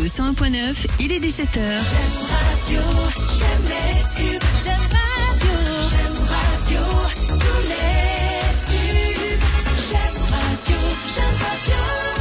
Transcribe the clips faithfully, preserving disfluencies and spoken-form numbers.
Radio cent un point neuf, il est dix-sept heures. J'aime radio, j'aime les tubes, j'aime radio, j'aime radio, tous les tubes. J'aime radio, j'aime radio.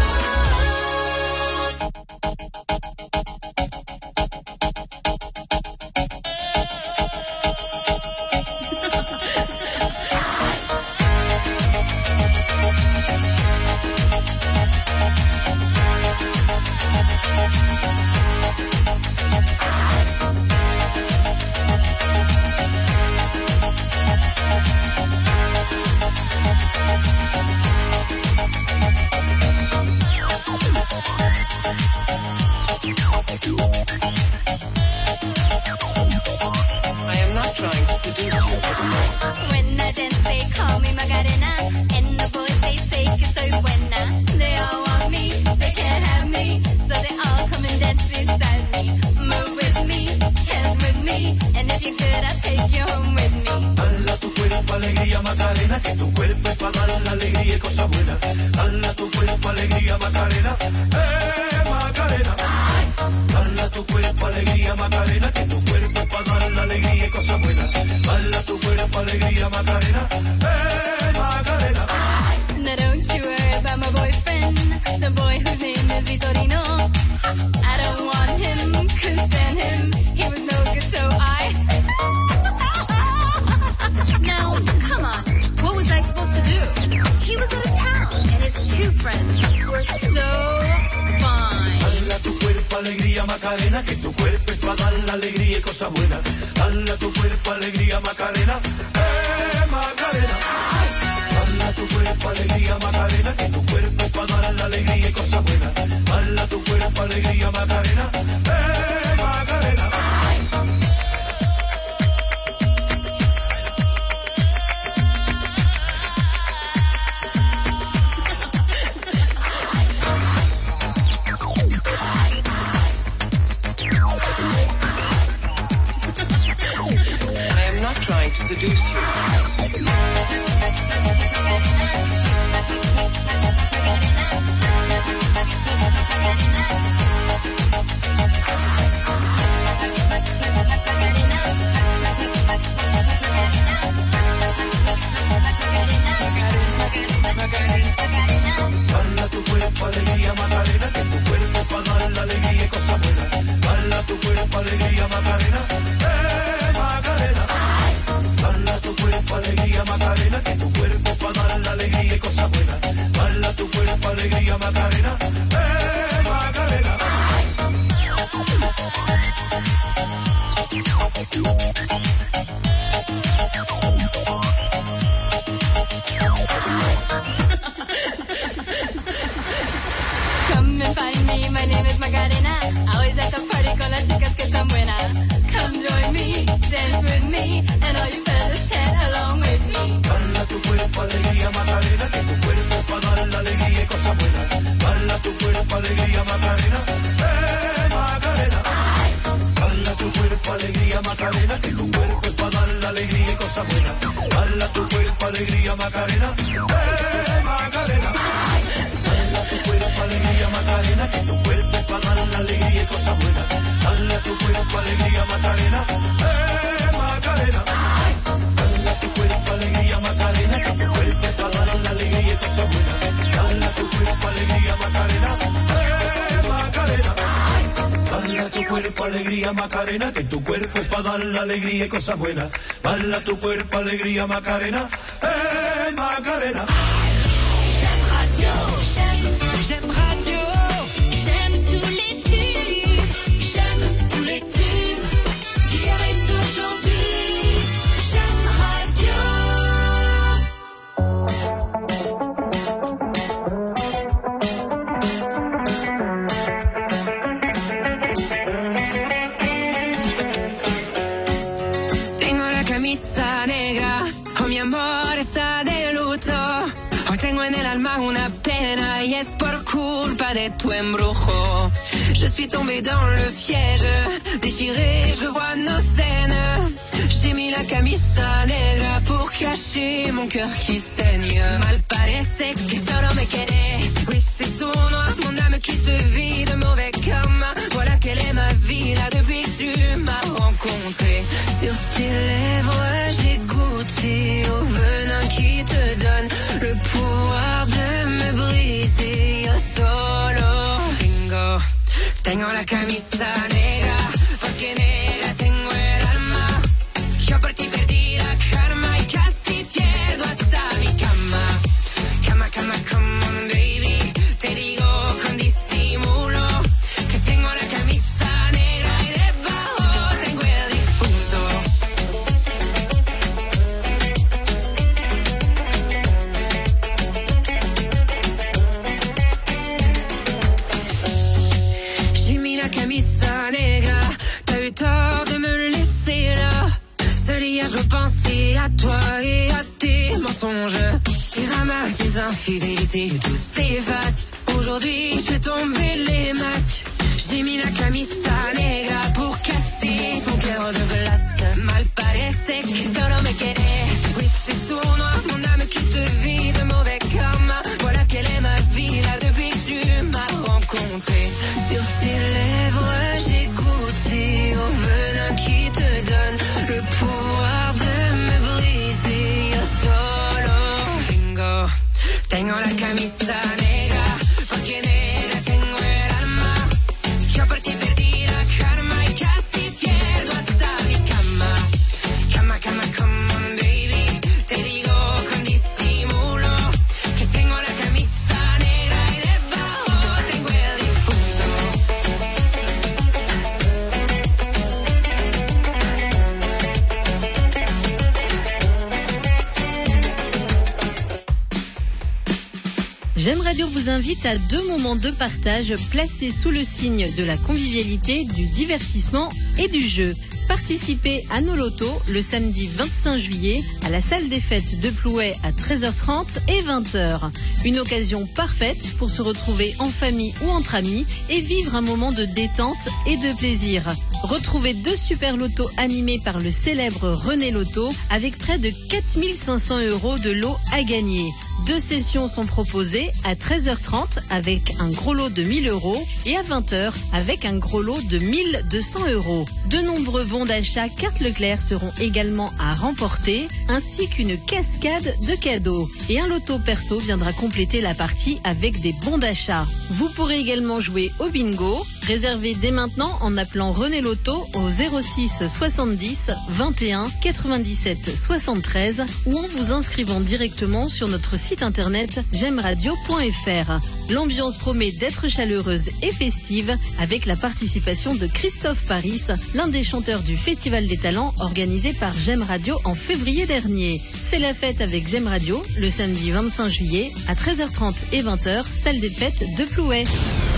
When I dance, they call me Macarena, and the boys they say que soy buena. They all want me, they can't have me, so they all come and dance beside me. Move with me, chant with me, and if you're good, I'll take you home with me. Dala tu cuerpo alegría Macarena, que tu cuerpo es para dar la alegría y cosas buenas. Dala tu cuerpo alegría Macarena, eh Macarena. Dala tu cuerpo alegría Macarena, que tu cuerpo es para dar la alegría y cosas buenas. Dala tu cuerpo alegría Macarena, eh Macarena. Now don't you worry about my boyfriend, the boy whose name is Vitorino. I don't want him, couldn't stand him, he was no good, so I... Now, come on, what was I supposed to do? He was out of town, and his two friends were so fine. Dala tu cuerpo alegría Macarena, que tu cuerpo es para dar la alegría y cosas buenas. Dala tu cuerpo alegría Macarena, eh Macarena. Dala tu cuerpo alegría Macarena, que tu cuerpo es para dar la alegría y cosas buenas. Dala tu cuerpo alegría Macarena, eh Macarena. I am not trying to seduce you. Dala tu cuerpo alegría Macarena, que tu cuerpo es para dar la alegría y cosas buenas. Dala tu cuerpo alegría Macarena, eh Macarena. Dala tu cuerpo alegría Macarena, que tu cuerpo es para dar la alegría y cosas buenas. Dala tu cuerpo alegría Macarena, eh Macarena. Come and find me, my name is Macarena. Always at the party con las chicas que están buenas. Come join me, dance with me, and all you fellas chant along with me. Dala tu cuerpo alegría Macarena, que tu cuerpo es para dar la alegría y cosas buenas. Dala tu cuerpo alegría Macarena, eh Macarena. Dala tu cuerpo alegría Macarena, que tu cuerpo es para dar la alegría y cosas buenas. Dala tu cuerpo alegría Macarena, eh Macarena. Dala tu cuerpo alegría Macarena, que tu cuerpo es para dar la alegría y cosas buenas. Dala tu cuerpo alegría Macarena, eh Macarena. Dala tu cuerpo alegría Macarena, que tu cuerpo es para dar la alegría y cosas buenas. Dala tu cuerpo alegría Macarena, eh Macarena. Dala tu cuerpo alegría Macarena, que tu cuerpo es para dar la alegría y cosas buenas. Dala tu cuerpo alegría Macarena, eh Macarena. J'aime radio, j'aime, j'aime radio. J'aime tous les tubes, j'aime tous les tubes d'hier et d'aujourd'hui. J'aime radio. Tengo la camisa negra, oh mi amor está de luto. Hoy tengo en el alma una pena y es por culpa de tu embrujo. Je suis tombée dans le piège, déchirée, je revois nos scènes. J'ai mis la camisa negra pour cacher mon cœur qui saigne. Mal parece que solo me quedé. Oui, c'est sournois, mon âme qui se vide, mauvais karma. Voilà rencontré. Sur tes lèvres, j'ai goûté au venin qui te donne le pouvoir de me briser. Yo solo tengo, tengo la camisa negra, porque negra tengo el alma. Yo por ti perdí la karma y casi pierdo hasta mi cama. Cama, cama, come on baby, te digo con disimulo que tengo la camisa negra y debajo tengo el difunto. J'ai mis la camisa negra, t'as eu tort de me laisser là. Seul hier je repensais à toi et à tes mensonges, tes ramas, tes infidélités, tout s'efface. Aujourd'hui je fais tomber les masques. J'ai mis la camisa negra pour casser ton cœur de glace. Mal parece que solo me quedé. Oui c'est sournois, mon âme qui se vide, mauvais karma. Voilà quelle est ma vie là depuis que tu m'as rencontré. Sur tes lèvres j'ai goûté au venin qui te donne le pouvoir de me briser. Yo solo tengo, tengo la camisa negra, porque negra tengo el alma. Yo por ti perdí la karma y casi pierdo hasta mi cama. Cama, cama, come on baby, te digo con disimulo que tengo la camisa negra y debajo tengo el difunto. J'aime Radio vous invite à deux moments de partage placés sous le signe de la convivialité, du divertissement et du jeu. Participez à nos lotos le samedi vingt-cinq juillet à la salle des fêtes de Plouay à treize heures trente et vingt heures. Une occasion parfaite pour se retrouver en famille ou entre amis et vivre un moment de détente et de plaisir. Retrouvez deux super lotos animés par le célèbre René Loto avec près de quatre mille cinq cents euros de lots à gagner. Deux sessions sont proposées à treize heures trente avec un gros lot de mille euros et à vingt heures avec un gros lot de mille deux cents euros. De nombreux bons d'achat carte Leclerc seront également à remporter, ainsi qu'une cascade de cadeaux. Et un loto perso viendra compléter la partie avec des bons d'achat. Vous pourrez également jouer au bingo. Réservez dès maintenant en appelant René Loto au zéro six soixante-dix vingt et un quatre-vingt-dix-sept soixante-treize ou en vous inscrivant directement sur notre site internet j'aime radio point f r. L'ambiance promet d'être chaleureuse et festive avec la participation de Christophe Paris, l'un des chanteurs du Festival des Talents organisé par J'aime Radio en février dernier. C'est la fête avec J'aime Radio le samedi vingt-cinq juillet à treize heures trente et vingt heures, salle des fêtes de Plouay.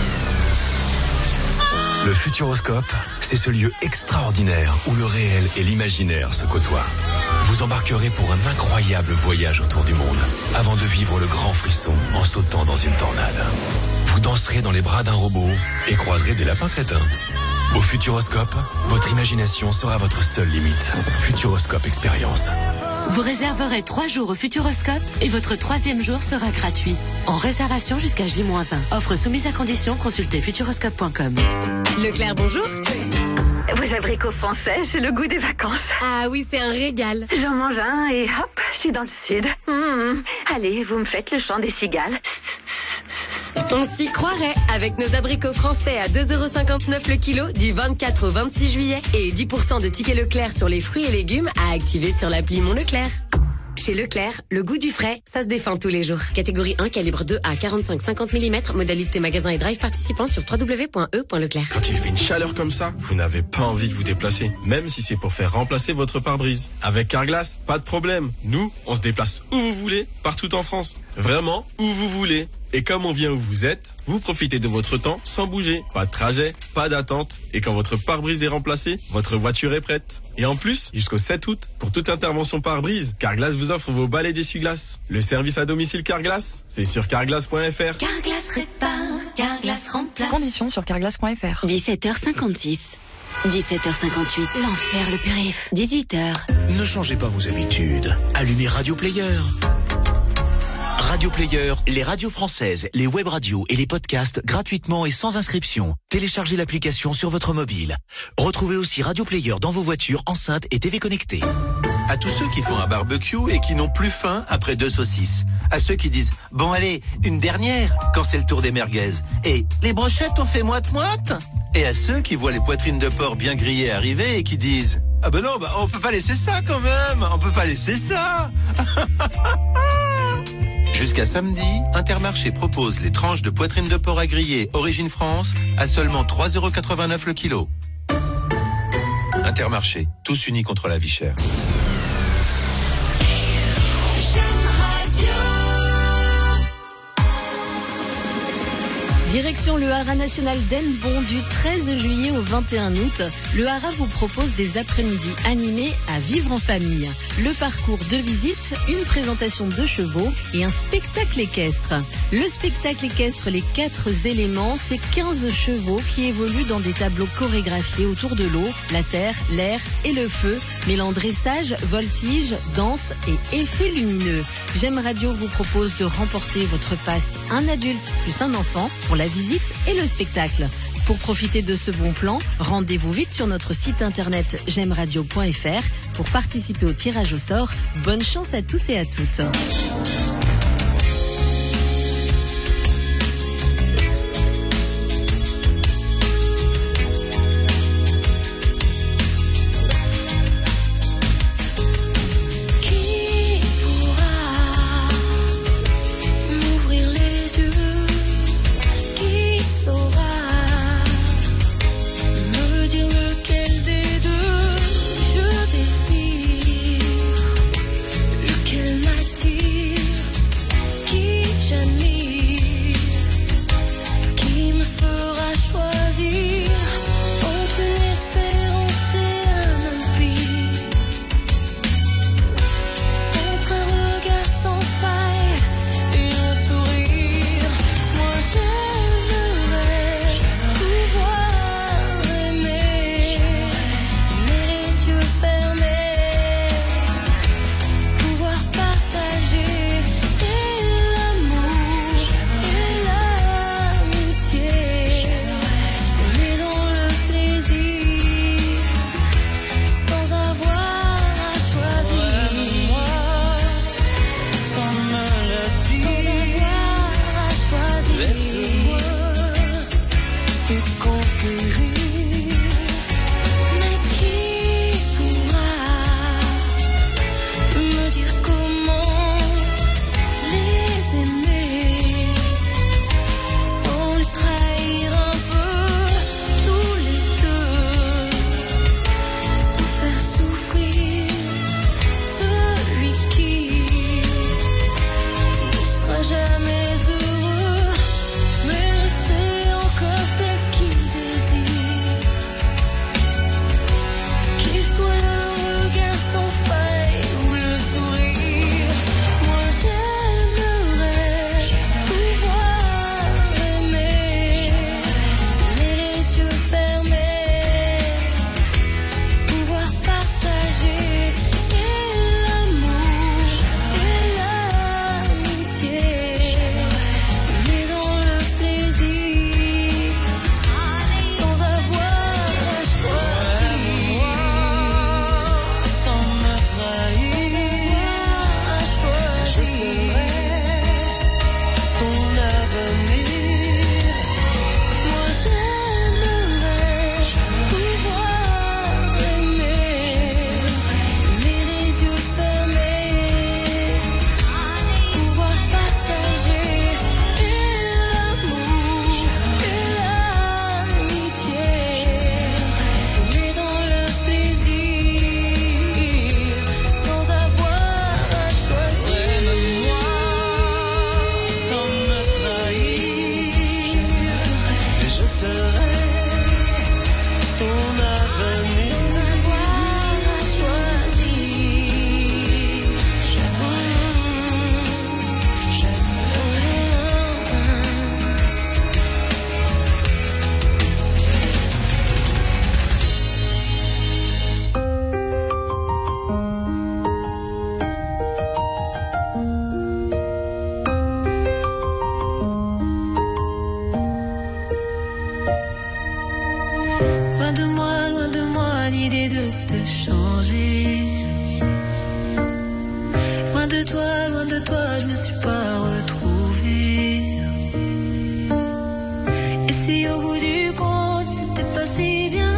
Le Futuroscope, c'est ce lieu extraordinaire où le réel et l'imaginaire se côtoient. Vous embarquerez pour un incroyable voyage autour du monde, avant de vivre le grand frisson en sautant dans une tornade. Vous danserez dans les bras d'un robot et croiserez des lapins crétins. Au Futuroscope, votre imagination sera votre seule limite. Futuroscope Expérience. Vous réserverez trois jours au Futuroscope et votre troisième jour sera gratuit. En réservation jusqu'à J moins un. Offre soumise à condition, consultez futuroscope point com. Leclerc, bonjour. Vos abricots français, c'est le goût des vacances. Ah oui, c'est un régal. J'en mange un et hop, je suis dans le sud. Mmh. Allez, vous me faites le chant des cigales. On s'y croirait avec nos abricots français à deux euros cinquante-neuf le kilo du vingt-quatre au vingt-six juillet et dix pour cent de tickets Leclerc sur les fruits et légumes à activer sur l'appli Mon Leclerc. Chez Leclerc, le goût du frais, ça se défend tous les jours. Catégorie un, calibre deux à quarante-cinq cinquante millimètres, modalité magasin et drive participant sur w w w point e point leclerc. Quand il fait une chaleur comme ça, vous n'avez pas envie de vous déplacer, même si c'est pour faire remplacer votre pare-brise. Avec Carglass, pas de problème. Nous, on se déplace où vous voulez, partout en France. Vraiment, où vous voulez. Et comme on vient où vous êtes, vous profitez de votre temps sans bouger. Pas de trajet, pas d'attente. Et quand votre pare-brise est remplacé, votre voiture est prête. Et en plus, jusqu'au sept août, pour toute intervention pare-brise, Carglass vous offre vos balais d'essuie-glace. Le service à domicile Carglass, c'est sur carglass point f r. Carglass répare, Carglass remplace. Conditions sur carglass point f r. dix-sept heures cinquante-six. dix-sept heures cinquante-huit. L'enfer, le périph'. dix-huit heures. Ne changez pas vos habitudes. Allumez Radio Player. Radio Player, les radios françaises, les web radios et les podcasts gratuitement et sans inscription. Téléchargez l'application sur votre mobile. Retrouvez aussi Radio Player dans vos voitures, enceintes et T V connectées. À tous ceux qui font un barbecue et qui n'ont plus faim après deux saucisses. À ceux qui disent « Bon allez, une dernière » quand c'est le tour des merguez. Et « Les brochettes on fait moite-moite » Et à ceux qui voient les poitrines de porc bien grillées arriver et qui disent « Ah ben non, bah, on peut pas laisser ça quand même, on peut pas laisser ça !» Jusqu'à samedi, Intermarché propose les tranches de poitrine de porc à griller Origine France à seulement trois euros quatre-vingt-neuf le kilo. Intermarché, tous unis contre la vie chère. Direction le Haras national d'Ennebon du treize juillet au vingt et un août. Le Haras vous propose des après-midi animés à vivre en famille. Le parcours de visite, une présentation de chevaux et un spectacle équestre. Le spectacle équestre Les Quatre Éléments, c'est quinze chevaux qui évoluent dans des tableaux chorégraphiés autour de l'eau, la terre, l'air et le feu, mêlant dressage, voltige, danse et effets lumineux. J'aime Radio vous propose de remporter votre passe un adulte plus un enfant pour la visite et le spectacle. Pour profiter de ce bon plan, rendez-vous vite sur notre site internet j'aime radio point f r pour participer au tirage au sort. Bonne chance à tous et à toutes. Lequel m'attire Loin de toi, loin de toi, je me suis pas retrouvée. Et si au bout du compte, c'était pas si bien,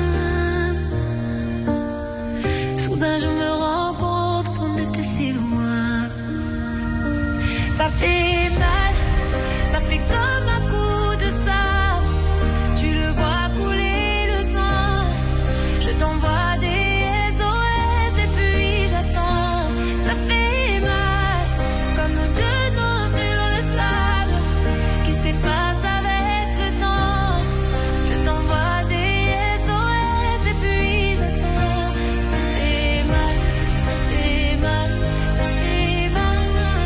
soudain je me rends compte qu'on était si loin. Ça fait mal, ça fait comme un coup de sable. Tu le vois couler le sang. Je t'envoie des S O S et puis j'attends. Ça fait mal, comme nos deux noms sur le sable qui s'effacent avec le temps. Je t'envoie des S O S et puis j'attends. Ça fait mal, ça fait mal, ça fait mal.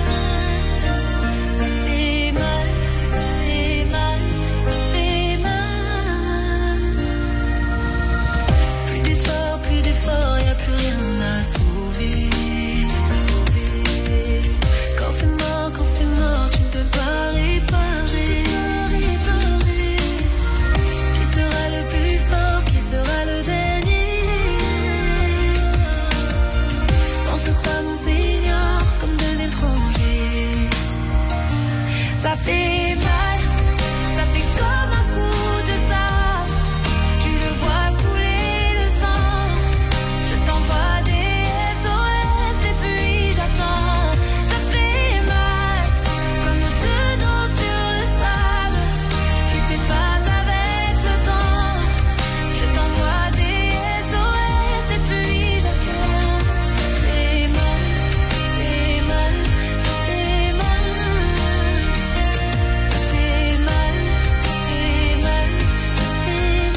Ça fait mal, ça fait mal, ça fait mal. Plus d'efforts, plus d'efforts, y a plus rien à sauver. Quand c'est mort, quand c'est mort, tu ne peux pas réparer. Qui sera le plus fort, qui sera le dernier? On se croise, on s'ignore comme deux étrangers. Ça fait mal, ça fait comme un coup de sable. Tu le vois couler le sang. Je t'envoie des S O S et puis j'attends. Ça fait mal, comme nos deux noms sur le sable qui s'effacent avec le temps. Je t'envoie des S O S et puis j'attends. Ça fait mal, ça fait mal, ça fait mal. Ça fait mal, ça fait mal, ça fait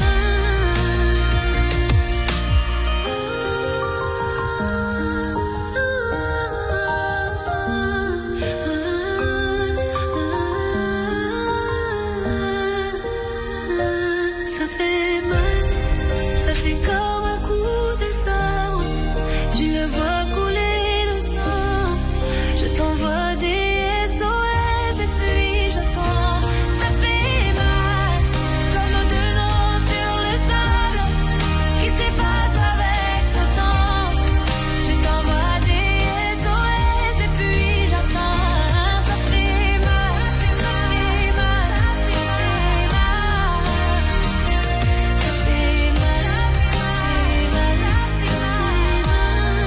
mal. Ça fait mal, ça fait comme un coup de sabre. Tu le vois couler le sang. Je t'envoie des S O S et puis j'attends. Ça fait mal, comme nos deux noms sur le sable qui s'effacent avec le temps. Je t'envoie des S O S et puis j'attends. Ça fait mal, ça fait mal, ça fait mal. Ça fait mal, ça fait mal, ça fait mal.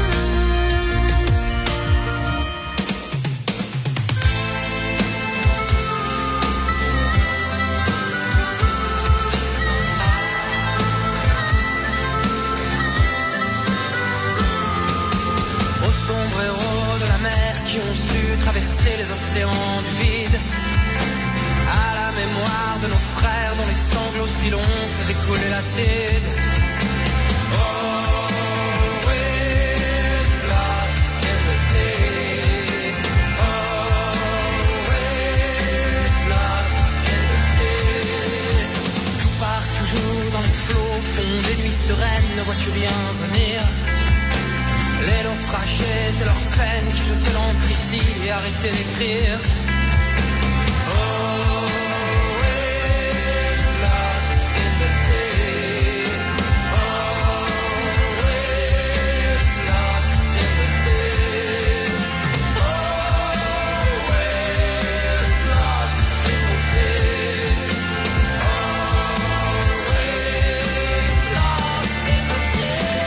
Aux sombres héros de la mer qui ont su traverser les océans du vide. À la mémoire de nos frères dont les sanglots si longs faisaient couler l'acide. Always lost in the sea. Always lost in the sea. Tout part toujours dans les flots, fond des nuits sereines, ne vois-tu rien venir? Les naufragés, c'est leur peine qui jetaient l'encre ici et arrêtaient d'écrire. Always lost in the sea. Always lost in the sea. Always lost in the sea. Always lost in the sea.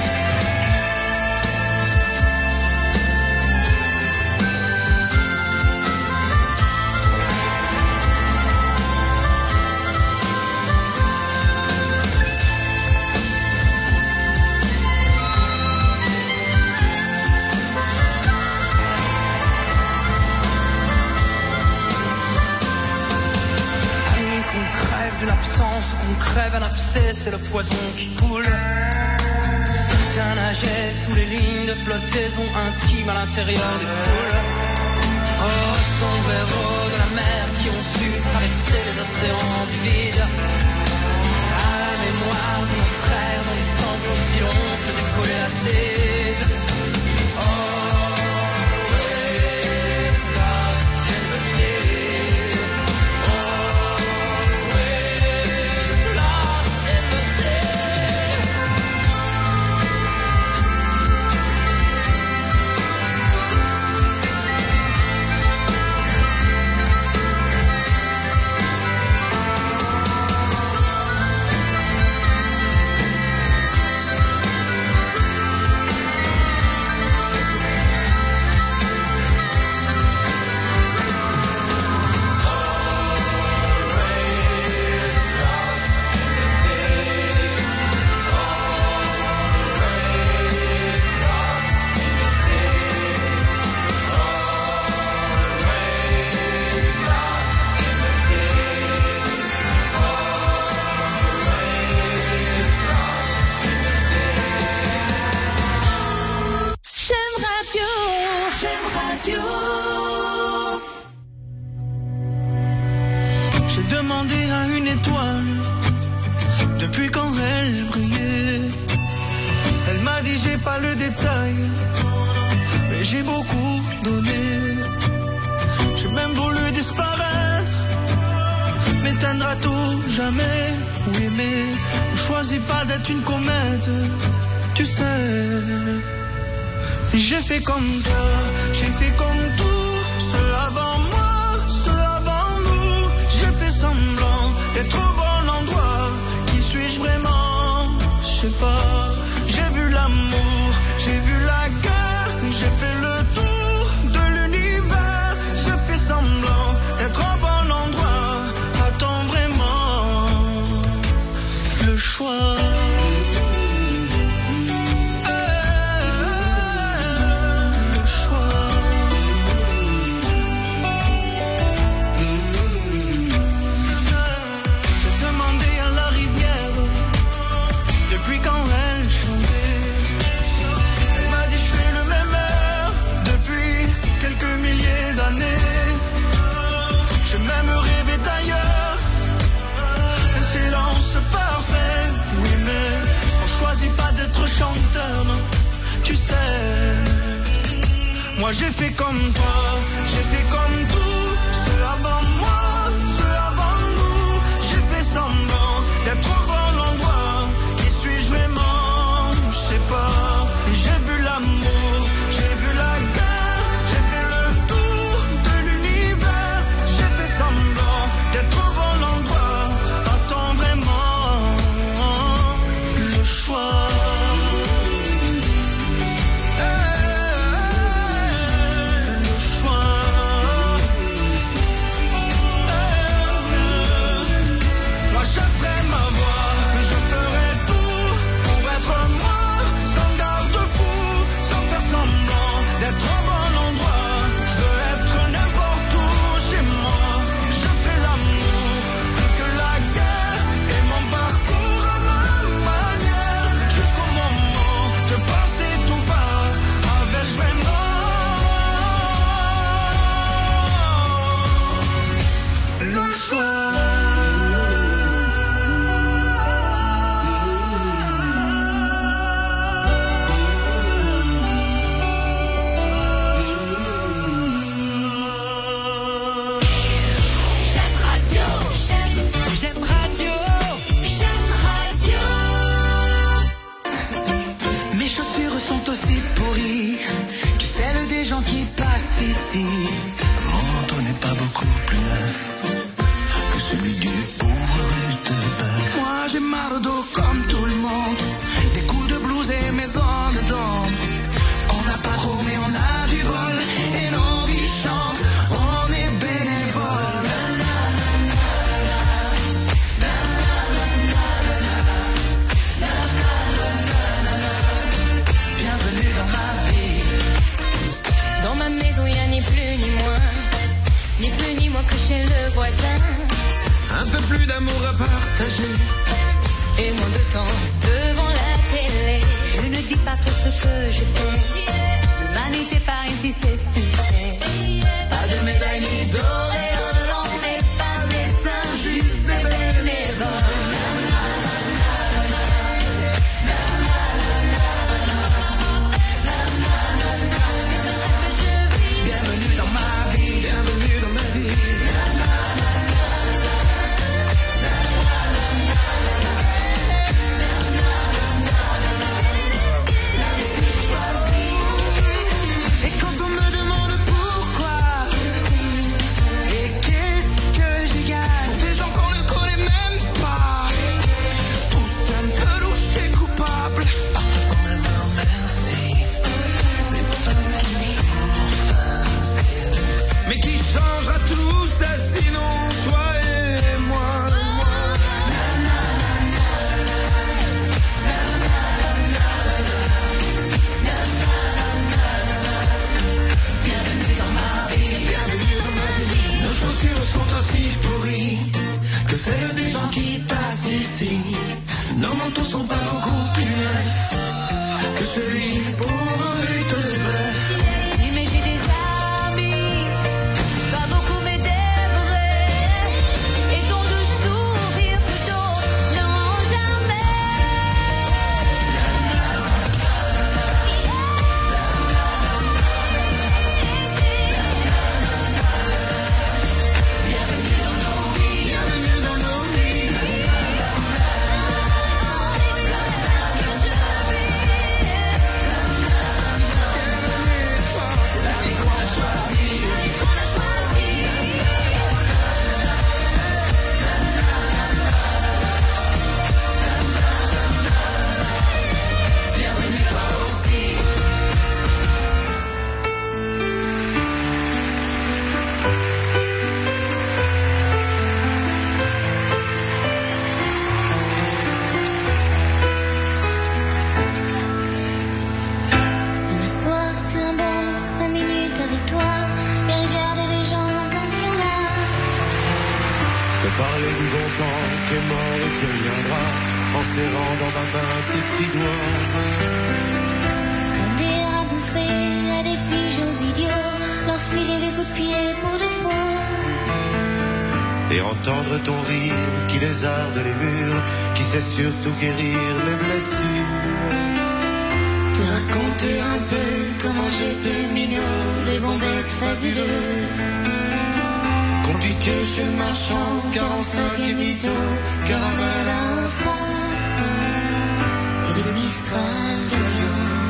Amis, qu'on crève d'une absence, qu'on crève un abcès, c'est le poison qui coule. Certains nageaient sous les lignes de flottaison intime à l'intérieur des poules. Oh, sombres héros de la mer qui ont su traverser les océans du vide. À la mémoire de nos frères dont les sanglots si longs faisaient couler l'acide. Always lost in the sea. Always lost in the sea. Radio. J'ai demandé à une étoile depuis quand elle brillait. Elle m'a dit j'ai pas le détail, mais j'ai beaucoup donné. J'ai même voulu disparaître, m'éteindre à tout jamais. Oui mais on choisit pas d'être une comète, tu sais. J'ai fait comme toi, j'ai fait comme tous ceux avant moi, ceux avant nous. J'ai fait semblant d'être au bon endroit. Qui suis-je vraiment? Je sais pas. J'ai vu l'amour, j'ai vu la guerre, j'ai fait le tour de l'univers. J'ai fait semblant d'être au bon endroit. A-t-on vraiment le choix? Pas d'être chanteur, non, tu sais. Moi j'ai fait comme toi, j'ai fait comme tous ceux avant moi, ceux avant nous. J'ai fait semblant d'être au bon endroit. Qui suis-je vraiment? Je sais pas. J'ai vu l'amour, j'ai vu la guerre, j'ai fait le tour de l'univers. J'ai fait semblant d'être au bon endroit. A-t-on vraiment le choix? Mon manteau n'est pas beaucoup plus neuf que celui du pauvre Rutebeuf. Moi j'ai mal au dos comme tout le monde, des coups de blues et mes ans dedans. On n'a pas trop mais on a du bol et nos vies chantent, on est bénévole. Bienvenue dans ma vie. Dans ma maison, il n'y a ni plus ni moins, ni plus ni moins que chez le voisin. Un peu plus d'amour à partager et moins de temps devant la télé. Je ne dis pas trop ce que je fais. L'humanité par ici, c'est succès. Pas de médaille ni d'auréole, on n'est pas des saints, juste des bénévoles. Bienvenue dans ma vie, bienvenue dans ma vie. Et quand on me demande Te parler du bon temps qui est mort et qui reviendra, en serrant dans ma main tes petits doigts. Donner à bouffer à des pigeons idiots, leur filer des coups de pied pour de faux. Et entendre ton rire qui lézarde les murs, qui sait surtout guérir les blessures. Te raconter un peu comment j'étais minot, les bons becs fabuleux. Qu'on piquait chez le marchand, quarante-cinq et mytho, caramel à un franc. Et des Mistral gagnants.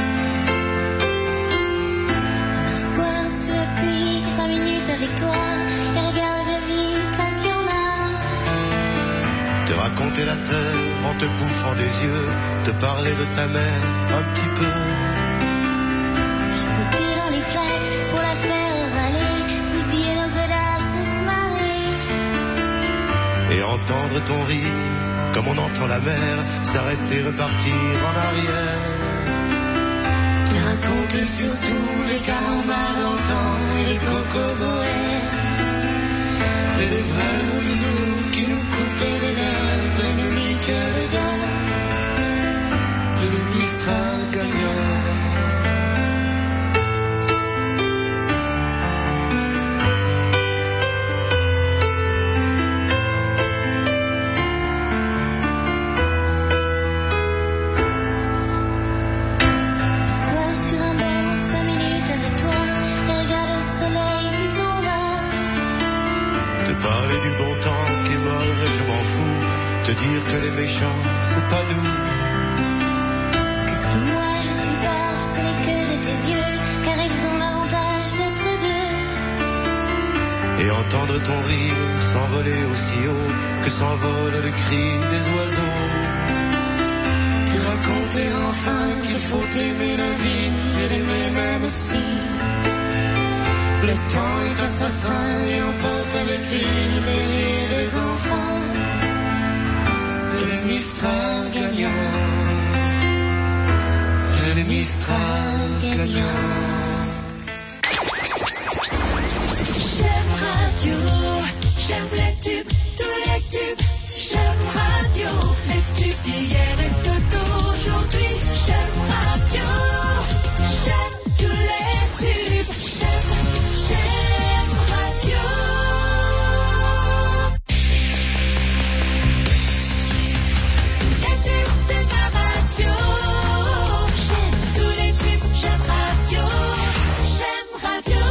Un soir sous la pluie, cinq minutes avec toi, et regarde la ville tant qu'il y en a. Te raconter la terre en te bouffant des yeux, te parler de ta mère un petit peu. Sauter dans les flaques pour la faire râler, bousiller nos godasses et se marrer. Et entendre ton rire, comme on entend la mer, s'arrêter, repartir en arrière. Te raconter surtout les carambars d'antan et les cocoboères. Et les vrais doudous qui nous coupaient les lèvres et nous niquaient les dents. Et le Mistral gagnant. Sois sur un banc, cinq minutes avec toi, et regarde le soleil qui s'en va. Te parler du bon temps qui est mort et je m'en fous. Te dire que les méchants, c'est pas nous. Que si moi je suis barge, ce n'est que de tes yeux, car ils ont l'avantage d'être deux. Et entendre ton rire s'envoler aussi haut que s'envole le cri des oiseaux. Te raconter enfin qu'il faut aimer la vie et l'aimer même si Le temps est assassin et emporte avec lui les rires des enfants. Et le Mistral gagnant. Et le Mistral gagnant. J'aime radio, j'aime les tubes, tous les tubes. J'aime radio, les tubes d'hier et ceux d'aujourd'hui. J'aime radio, j'aime tous les tubes. J'aime, j'aime radio. Les tubes de ma radio. J'aime tous les tubes, j'aime radio. J'aime radio.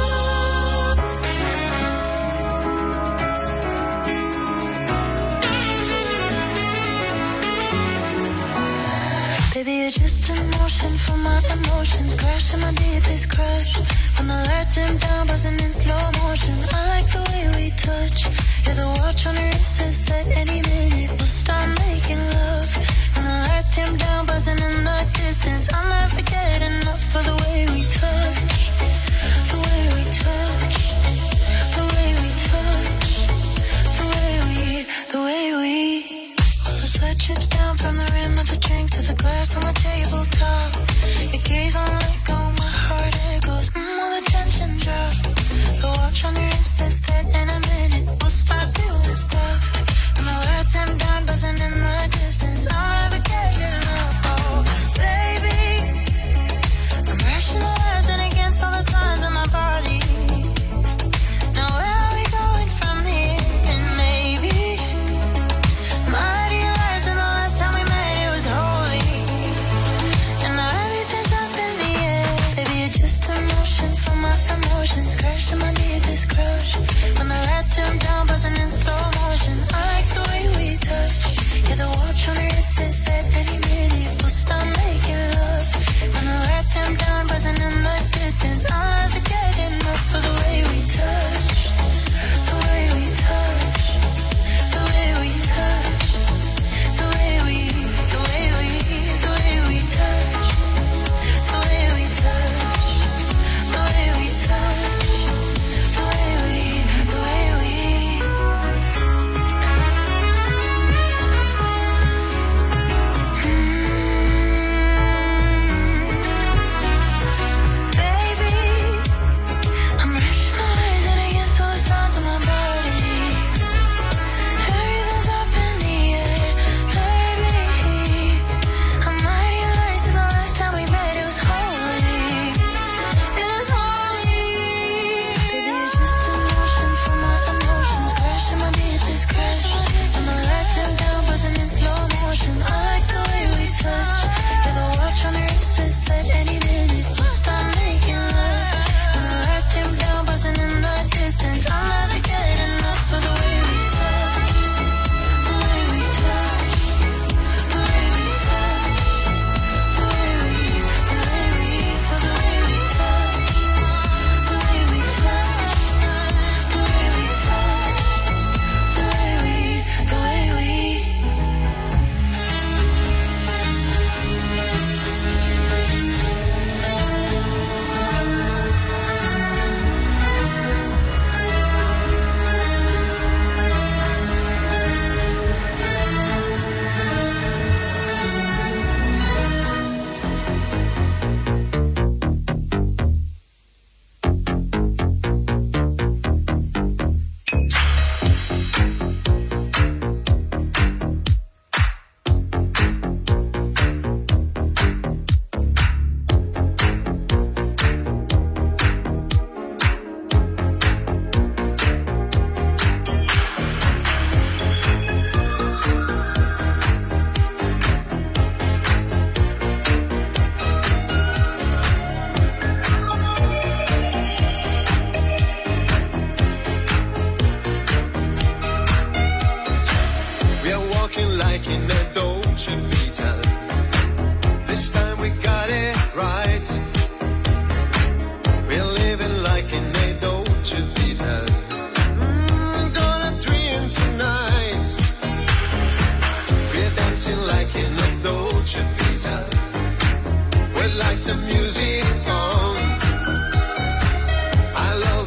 Baby, you're just an emotion for my emotions, crashing my deepest crush. When the lights dim down, buzzing in slow motion. I like the way we touch. Yeah, the watch on your wrist says that any minute we'll start making love. When the lights dim down, buzzing in the distance, I'll never get enough of the way we touch. The way we touch. The way we touch. The way we, the way we. All the sweat drips down from the rim of the drink to the glass on the tabletop. Your gaze on let go, my heart echoes. Mm, all the tension drop. The watch on your wrist says that in a minute we'll start doing stuff. And the lights dim down, buzzing in the distance. I'll never get enough. Oh, baby, I'm rationalizing against all the signs in my body. Now where are we going from here? And maybe I'm idealizing the last time we met, it was holy. And now everything's up in the air. Baby, you're just emotion for my emotions, crashing my deepest crush. When the lights dim down, buzzing in slow motion. I like the way we touch. Yeah, the watch on your wrist says that any minute we'll start making love. When the lights dim down, buzzing in the distance, I'll never get enough of the way we touch. The way we touch. The way we touch. The way we, the way we, the way we touch. The way we touch. The way we touch.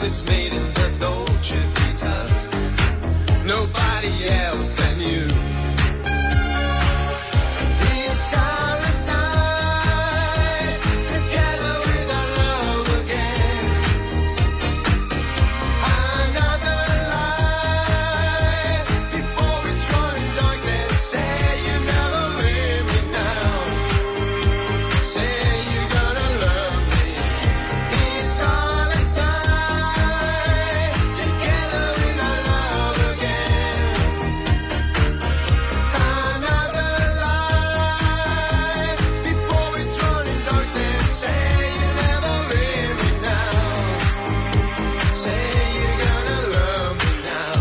is made in the Dolce Vita. Nobody else than you. It's our night, together with our love again. Another life before we drown in darkness. Say you never leave me now. Say you're gonna love me. It's our night, together with our love again. Another life before we drown in darkness. Say you never leave me now. Say you're gonna love me now.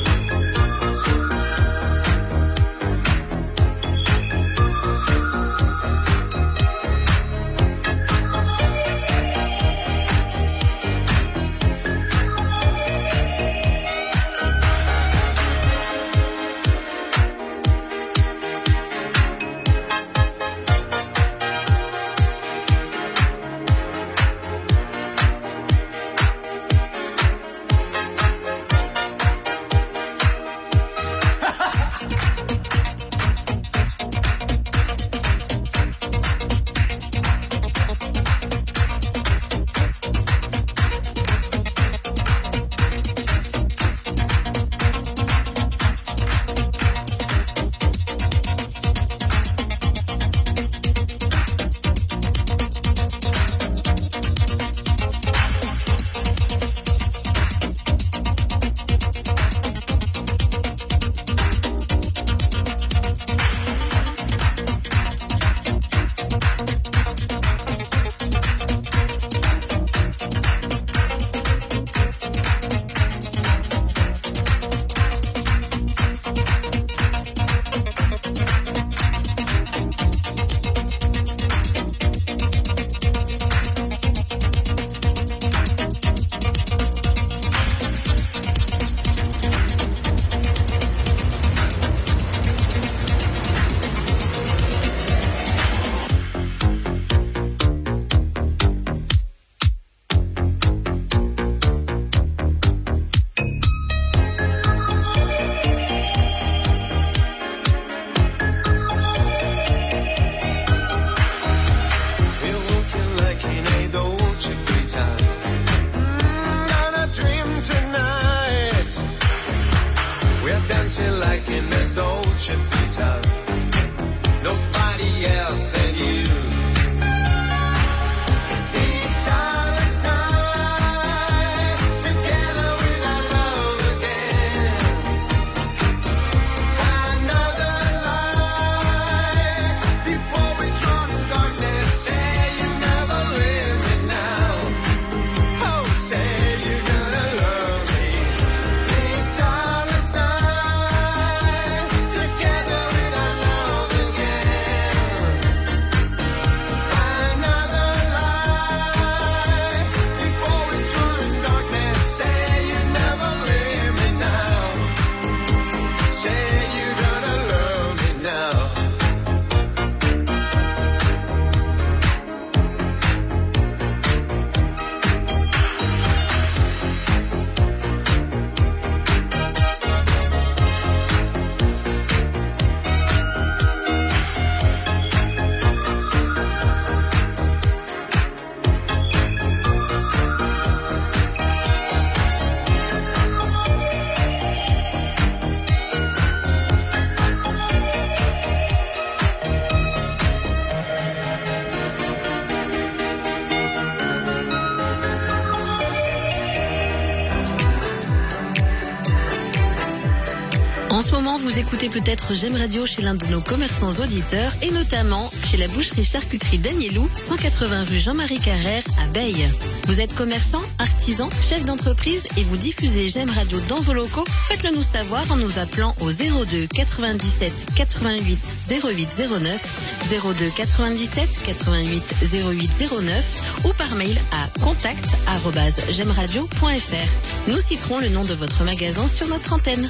We're walking like in a Dolce Vita. Mm, on a dream tonight. We're dancing like in a Dolce Vita. Nobody else than you. It's our night, together with our love again. Another light before we drown in darkness. Say you never leave me now. Oh, say you're gonna love me. It's our night, together with our love again. Another light before we drown in darkness. Say you never leave me now. Say you're gonna love me now. En ce moment, vous écoutez peut-être J'aime Radio chez l'un de nos commerçants auditeurs et notamment chez la boucherie charcuterie Danielou, cent quatre-vingts rue Jean-Marie Carrère à Beille. Vous êtes commerçant, artisan, chef d'entreprise et vous diffusez J'aime Radio dans vos locaux? Faites-le nous savoir en nous appelant au zéro deux quatre-vingt-dix-sept quatre-vingt-huit zéro huit zéro neuf, zéro deux quatre-vingt-dix-sept quatre-vingt-huit zéro huit zéro neuf ou par mail à contact arobase j'aime radio point f r. Nous citerons le nom de votre magasin sur notre antenne.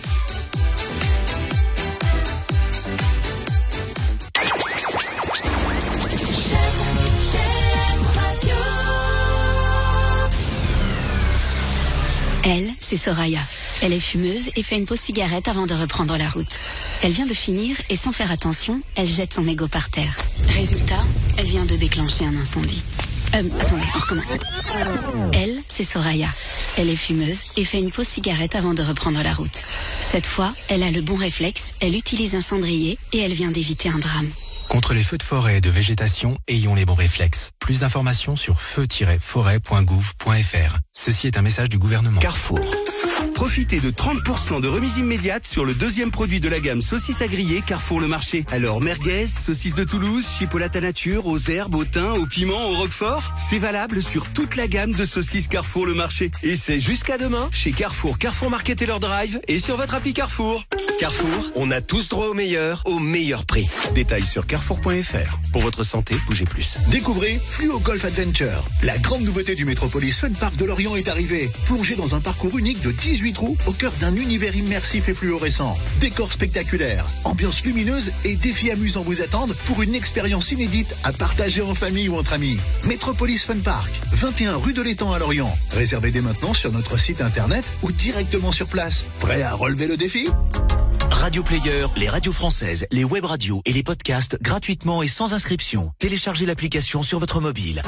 Elle, c'est Soraya. Elle est fumeuse et fait une pause cigarette avant de reprendre la route. Elle vient de finir et sans faire attention, elle jette son mégot par terre. Résultat, elle vient de déclencher un incendie. Euh, attendez, on recommence. Elle, c'est Soraya. Elle est fumeuse et fait une pause cigarette avant de reprendre la route. Cette fois, elle a le bon réflexe, elle utilise un cendrier et elle vient d'éviter un drame. Contre les feux de forêt et de végétation, ayons les bons réflexes. Plus d'informations sur feu tiret forêt point gouv point f r. Ceci est un message du gouvernement. Carrefour. Profitez de trente pour cent de remise immédiate sur le deuxième produit de la gamme saucisses à griller Carrefour le Marché. Alors merguez, saucisses de Toulouse, chipolata nature, aux herbes, au thym, au piment, au roquefort. C'est valable sur toute la gamme de saucisses Carrefour le Marché. Et c'est jusqu'à demain chez Carrefour, Carrefour Market et leur drive et sur votre appli Carrefour. Carrefour, on a tous droit au meilleur, au meilleur prix. Détails sur carrefour point f r. Pour votre santé, bougez plus. Découvrez Fluo Golf Adventure. La grande nouveauté du Metropolis Fun Park de Lorient est arrivée. Plongez dans un parcours unique de dix-huit trous au cœur d'un univers immersif et fluorescent. Décors spectaculaires, ambiance lumineuse et défis amusants vous attendent pour une expérience inédite à partager en famille ou entre amis. Metropolis Fun Park, vingt et un rue de l'Étang à Lorient. Réservez dès maintenant sur notre site internet ou directement sur place. Prêt à relever le défi ? Radio Player, les radios françaises, les web radios et les podcasts gratuitement et sans inscription. Téléchargez l'application sur votre mobile.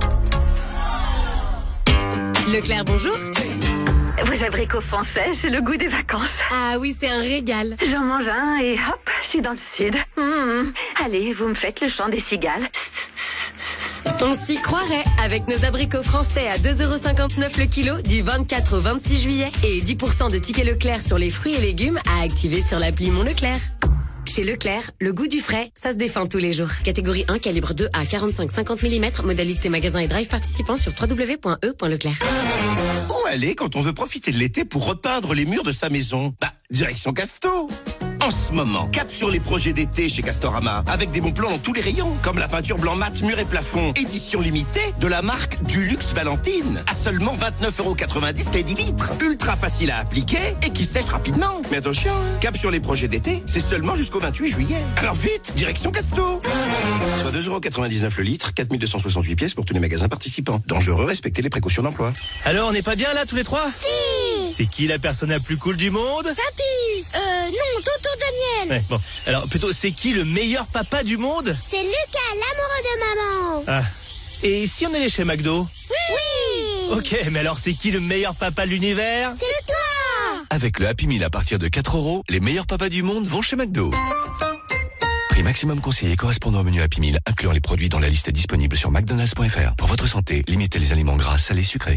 Leclerc, bonjour. Vos abricots français, c'est le goût des vacances. Ah oui, c'est un régal. J'en mange un et hop, je suis dans le sud. Mmh. Allez, vous me faites le chant des cigales. On s'y croirait avec nos abricots français à deux euros cinquante-neuf le kilo du vingt-quatre au vingt-six juillet et dix pour cent de tickets Leclerc sur les fruits et légumes à activer sur l'appli Mon Leclerc. Chez Leclerc, le goût du frais, ça se défend tous les jours. Catégorie un, calibre deux à quarante-cinq à cinquante millimètres, modalité magasin et drive participant sur w w w point e point leclerc. Où aller quand on veut profiter de l'été pour repeindre les murs de sa maison? Bah, direction Casto. En ce moment, cap sur les projets d'été chez Castorama, avec des bons plans dans tous les rayons, comme la peinture blanc mat mur et plafond, édition limitée de la marque Duluxe Valentine, à seulement vingt-neuf euros quatre-vingt-dix les dix litres. Ultra facile à appliquer et qui sèche rapidement. Mais attention, cap sur les projets d'été, c'est seulement jusqu'au vingt-huit juillet. Alors vite, direction Casto. Soit deux euros quatre-vingt-dix-neuf le litre, quatre mille deux cent soixante-huit pièces pour tous les magasins participants. Dangereux, respectez les précautions d'emploi. Alors, on n'est pas bien là tous les trois? Si. C'est qui la personne la plus cool du monde? Papy. Euh, non, tonton Daniel. Ouais, bon. Alors, plutôt, c'est qui le meilleur papa du monde? C'est Lucas, l'amoureux de maman. Ah. Et si on allait chez McDo? Oui. Ok, mais alors c'est qui le meilleur papa de l'univers? C'est toi. Avec le Happy Meal à partir de quatre euros, les meilleurs papas du monde vont chez McDo. Prix maximum conseillé correspondant au menu Happy Meal, incluant les produits dans la liste disponible sur mcdonalds point f r. Pour votre santé, limitez les aliments gras, salés, sucrés.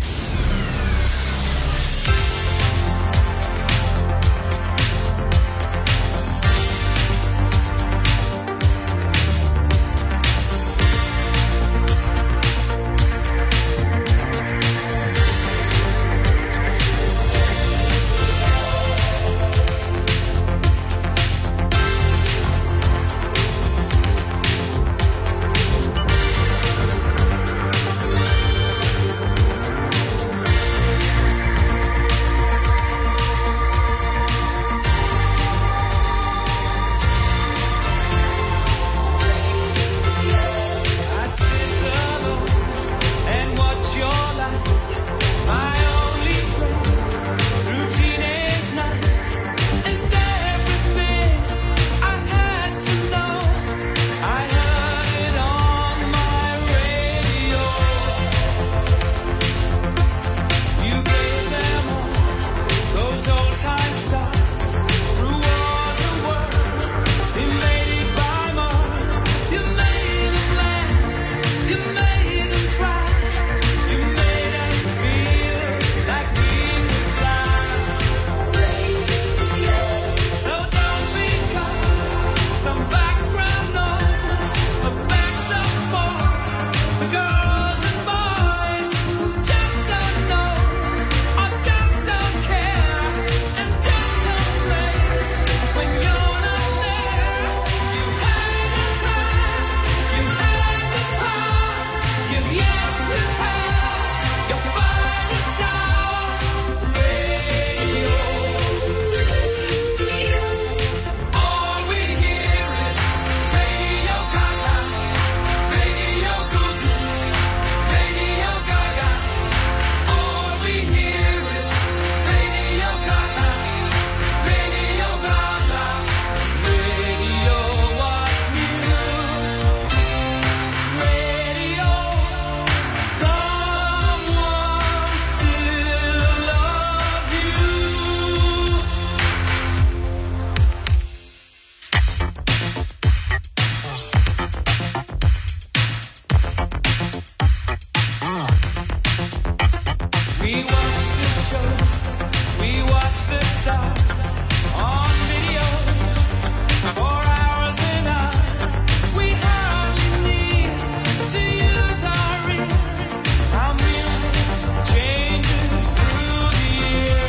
watch the shows, we watch the stars on videos for hours and hours. We hardly need to use our ears. Our music changes through the year.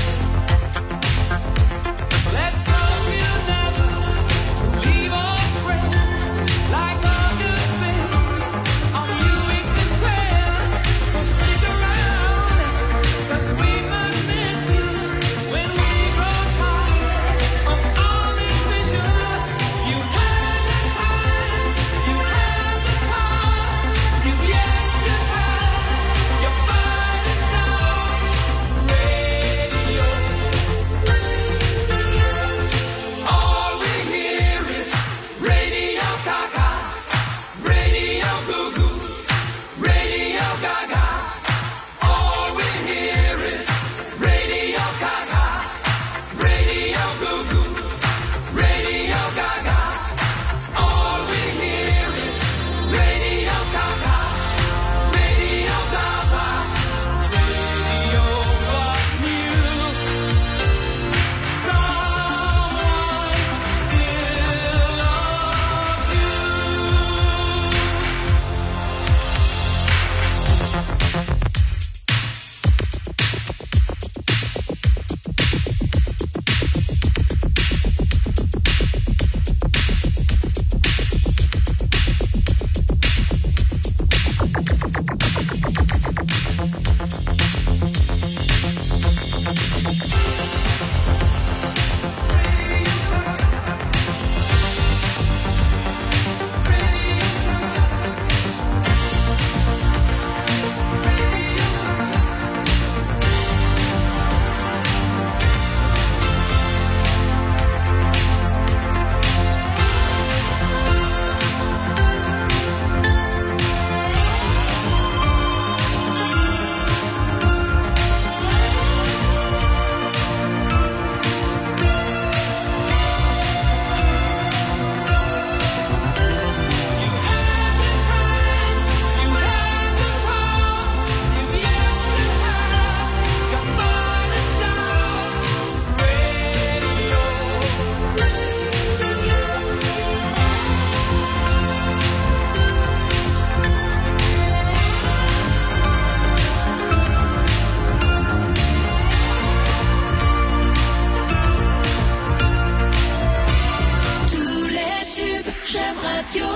Let's hope you never leave a friend. Like all good things, are moving to grand. So stick around, 'cause we might miss you when we grow tired of all this vision. You had the time, you had the power, you've yet to have your finest hour. Radio. All we hear is Radio Gaga, Radio Goo Goo, Radio Gaga. All we hear is Radio Gaga, Radio Goo Goo, Radio Gaga. All we hear is Radio Gaga, Radio Gaga. Radio was new. Someone still loves you. Tous les tubes, j'aime radio.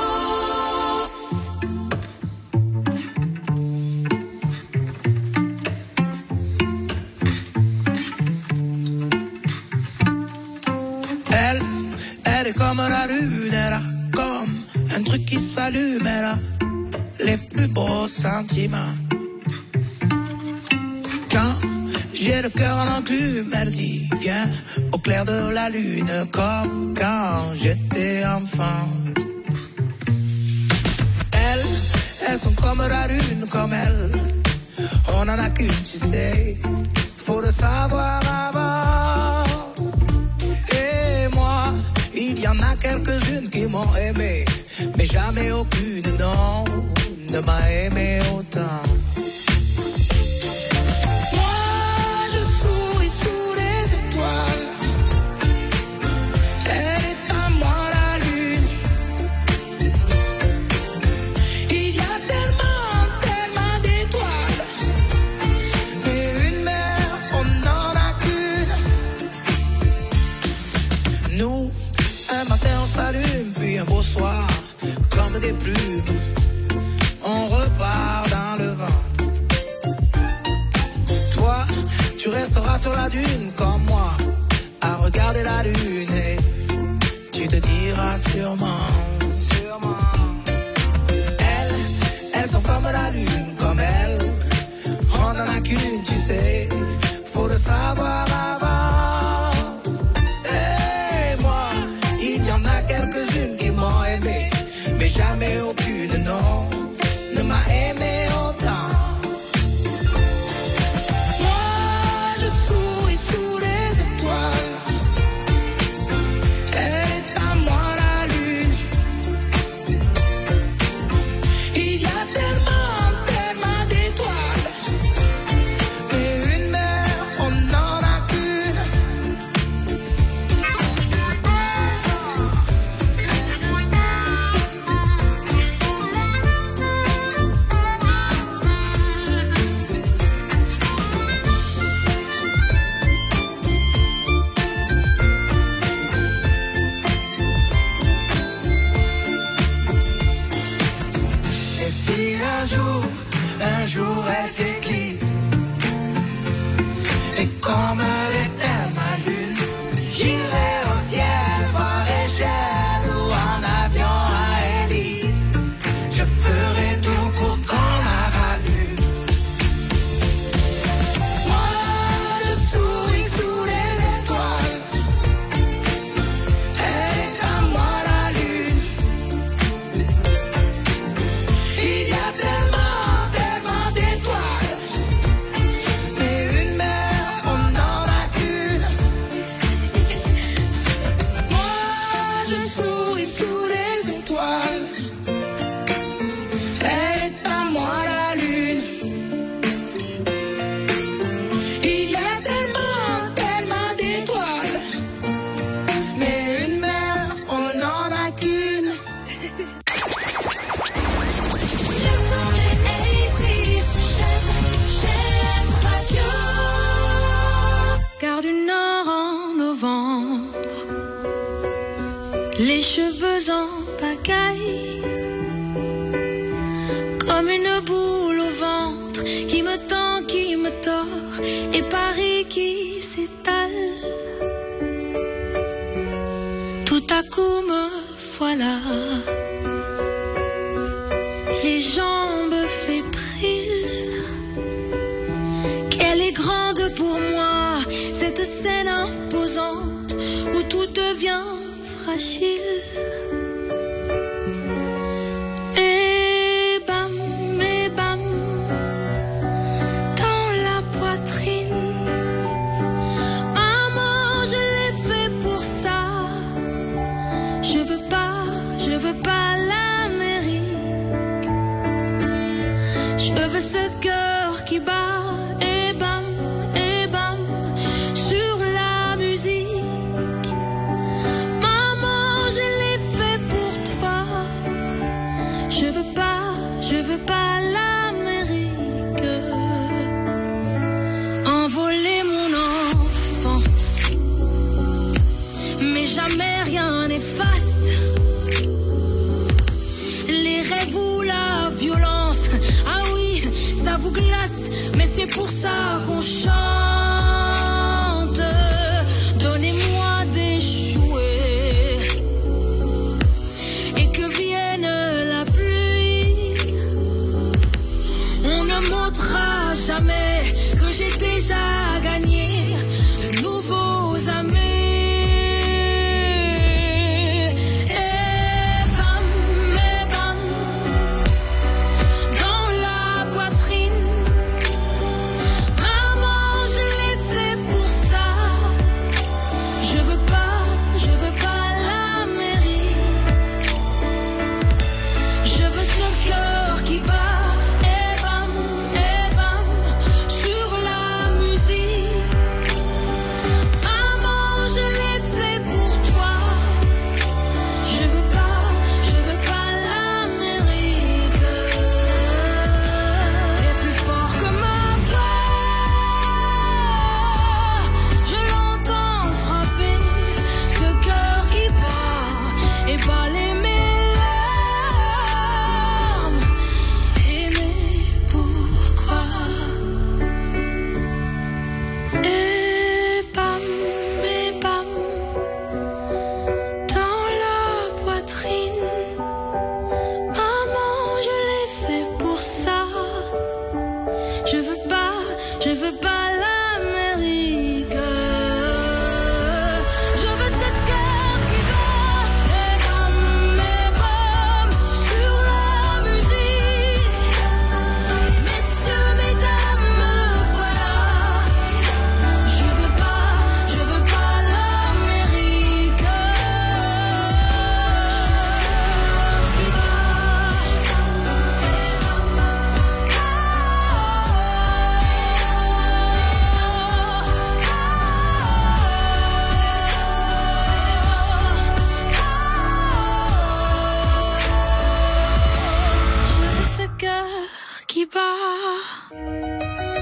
Elle, elle est comme la lune, elle a comme un truc qui s'allume, elle a les plus beaux sentiments. Quand j'ai le cœur en enclume, elle dit viens au clair de la lune, comme quand j'étais enfant. Elles, elles sont comme la lune, comme elle. On en a qu'une, tu sais, faut le savoir avant. Et moi, il y en a quelques-unes qui m'ont aimé, mais jamais aucune, non, ne m'a aimé autant. Moi, je souris sous les étoiles. Elle est à moi la lune. Il y a tellement, tellement d'étoiles, mais une mère, on n'en a qu'une. Nous, un matin on s'allume, puis un beau soir, comme des plumes, on repart dans le vent. Toi, tu resteras sur la dune comme moi, à regarder la lune, et tu te diras sûrement, sûrement. Elles, elles sont comme la lune, comme elle. On en a qu'une, tu sais, faut le savoir avant. Et moi, il y en a quelques-unes qui m'ont aimé, mais jamais aucune, non, ne m'a aimé autant. Moi, je souris sous les étoiles. Elle est à moi la lune. Il y a tellement, tellement Et comme elle était ma lune, j'irai au ciel voir Échelle ou en avion à hélice. Je ferai tout pour qu'on la rallume. Moi, je souris sous les étoiles. Elle est à moi la lune. Il y a tellement, tellement d'étoiles. Mais une mère, on n'en a qu'une. Moi, je souris sous les étoiles. Elle est à moi la lune. Il y a tellement, tellement d'étoiles. Mais une mère, on n'en a qu'une. Car du nord en novembre, les cheveux en pagaille, comme une boule au ventre qui me tend, qui me tord, et Paris qui s'étale. Tout à coup me voilà, les jambes fébriles. Qu'elle est grande pour moi, cette scène imposante où tout devient fragile. Et bam, et bam, dans la poitrine. Maman, je l'ai fait pour ça. Je veux pas, je veux pas l'Amérique. Je veux ce cœur qui bat. Et bam, et bam, sur la musique. Maman, je l'ai fait pour toi. Je veux pas, je veux pas l'Amérique. Envoler mon enfance, mais jamais rien n'efface les rêves ou la violence. Ah oui, ça vous glace, mais c'est pour ça qu'on chante. Donnez-moi des jouets et que vienne la pluie. On ne montrera jamais que j'ai déjà gagné de nouveaux amis. Et bam, et bam, dans la poitrine. Maman, je l'ai fait pour ça. Je veux pas, je veux pas l'Amérique. Je veux ce cœur qui bat. Et bam, et bam, sur la musique. Maman, je l'ai fait pour toi. Je veux pas, je veux pas l'Amérique. Et plus fort que ma voix, je l'entends frapper ce cœur qui bat et balayer mes larmes. Et mais pourquoi? Et bam, et bam, dans la poitrine. Maman, je l'ai fait pour ça. Je veux pas, je veux pas l'Amérique. Je veux ce cœur qui bat. Et bam, et bam, sur la musique. Messieurs, mesdames, me voilà. Je veux pas, je veux pas l'Amérique. Je veux ce cœur qui bat.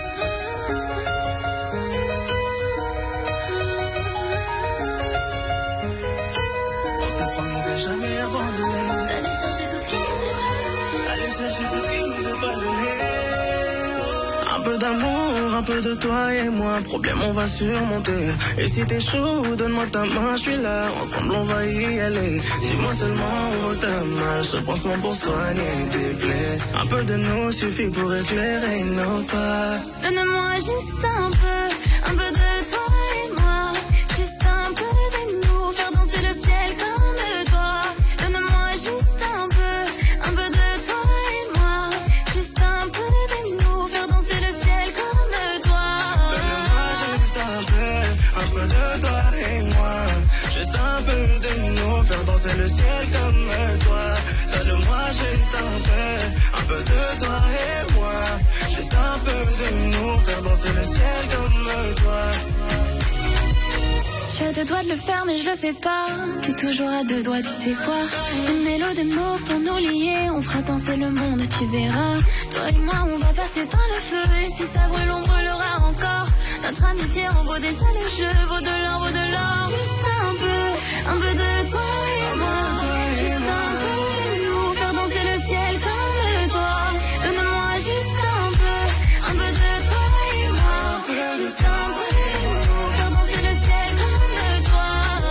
On s'est promis de jamais abandonner. D'aller chercher tout ce qui nous est pas donné. Aller chercher tout ce qui nous est pas donné. Un peu d'amour, un peu de toi et moi, problème on va surmonter. Et si t'es chaud, donne-moi ta main, je suis là, ensemble on va y aller. Dis-moi seulement où t'as mal, je reprends soin pour soigner tes plaies. Un peu de nous suffit pour éclairer nos pas. Donne-moi juste un peu, un peu de toi et moi. Juste un peu de nous, faire danser le ciel comme toi. Donne-moi juste un peu, un peu de toi et moi. Juste un peu de nous, faire danser le ciel comme toi. Donne-moi juste un peu, un peu de toi et moi. Juste un peu de nous, faire danser le ciel comme toi. Donne-moi juste un peu, un peu de toi et moi. Juste un peu de nous, faire danser le ciel comme toi. Je suis à deux doigts de le faire mais je le fais pas. T'es toujours à deux doigts, tu sais quoi. Une mélodie, des mots pour nous lier. On fera danser le monde, tu verras. Toi et moi on va passer par le feu. Et si ça brûle on brûlera encore. Notre amitié en vaut déjà le jeu. Vaut de l'or, vaut de l'or. Juste un peu, un peu de toi et moi. Juste un peu de nous, faire danser le ciel comme toi. Donne-moi juste un peu, un peu de toi et moi. Juste un peu de nous, faire danser le ciel comme toi.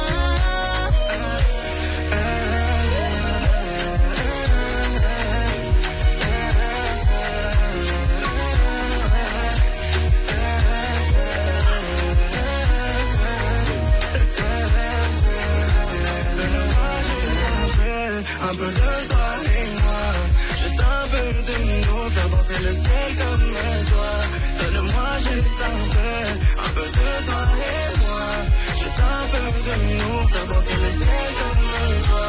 Un peu de toi et moi, juste un peu de nous, faire danser le ciel comme toi. Donne-moi juste un peu, un peu de toi et moi, juste un peu de nous, faire danser le ciel comme toi.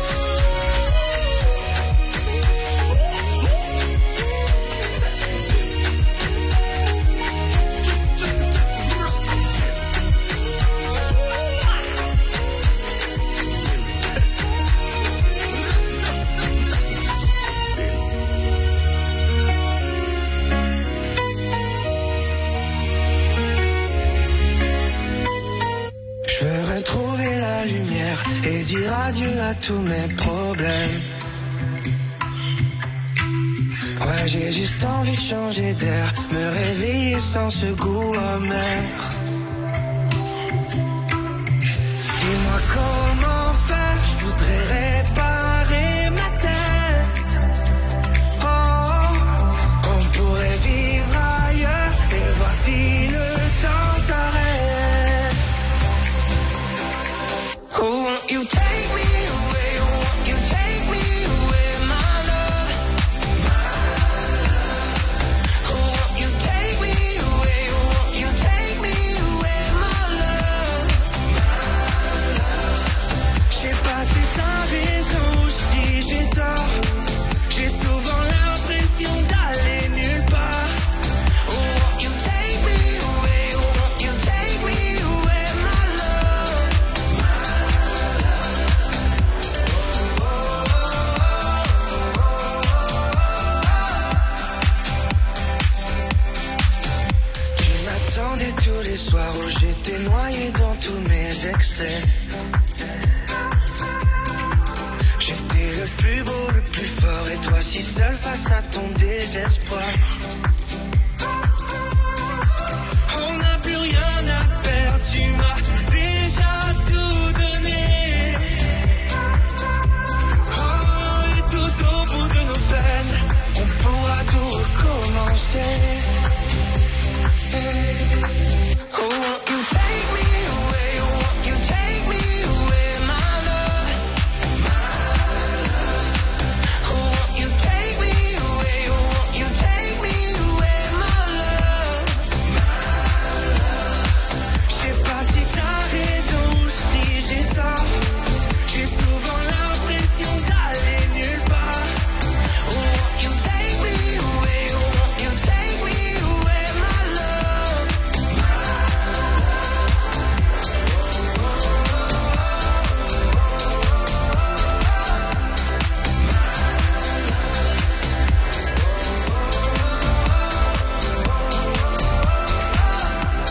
Je veux retrouver la lumière et dire adieu à tous mes problèmes. Ouais, j'ai juste envie de changer d'air, me réveiller sans ce goût amer. Dis-moi comment faire, je voudrais réparer ma tête. Oh, on pourrait vivre ailleurs et voir si le temps s'arrête. Oh, won't you take me away? Oh, won't you take me away, my love? Oh, won't you take me away? Oh, won't you take me away, my love? Je sais pas si t'as raison ou si j'ai tort. J'ai souvent l'impression d'aller nulle part. Oh, won't you take me away? Oh, won't you take me away, my love? Tu m'attendais tous les soirs où j'étais noyé dans tous mes excès. J'étais le plus beau, le plus fort et toi si seul face à ton désespoir.